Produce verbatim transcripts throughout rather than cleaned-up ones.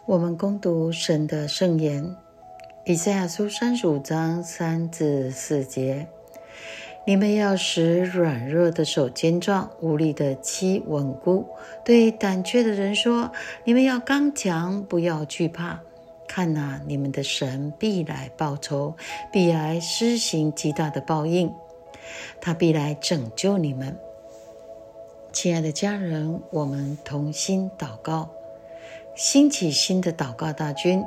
我们攻读神的圣言，以赛亚书三十五章三至四节。你们要使软弱的手坚壮，无力的膝稳固。对胆怯的人说，你们要刚强，不要惧怕。看哪，你们的神必来报仇，必来施行极大的报应，他必来拯救你们。亲爱的家人，我们同心祷告，兴起新的祷告大军。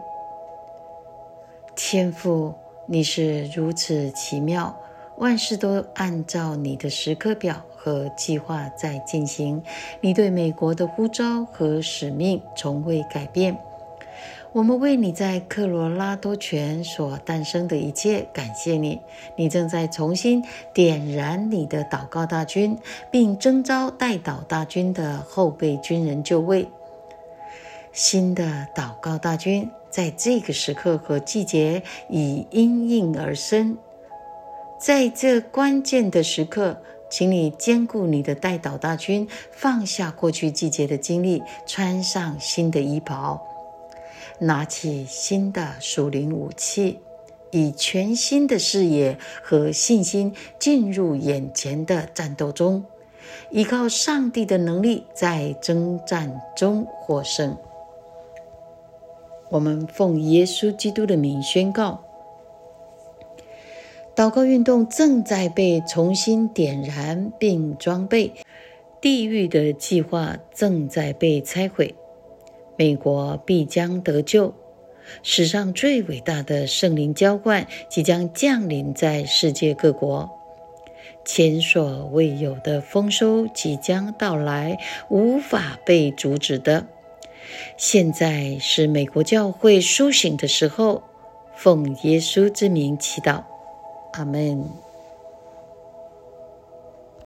天父，你是如此奇妙，万事都按照你的时刻表和计划在进行。你对美国的呼召和使命从未改变。我们为你在科罗拉多泉所诞生的一切感谢你。你正在重新点燃你的祷告大军，并征召代祷大军的后备军人就位。新的祷告大军在这个时刻和季节已因应而生。在这关键的时刻，请你兼顾你的代祷大军，放下过去季节的经历，穿上新的衣袍，拿起新的属灵武器，以全新的视野和信心进入眼前的战斗中，依靠上帝的能力在征战中获胜。我们奉耶稣基督的名宣告，祷告运动正在被重新点燃并装备，地狱的计划正在被拆毁，美国必将得救，史上最伟大的圣灵浇灌即将降临在世界各国，前所未有的丰收即将到来，无法被阻止的。现在是美国教会苏醒的时候，奉耶稣之名祈祷，阿们。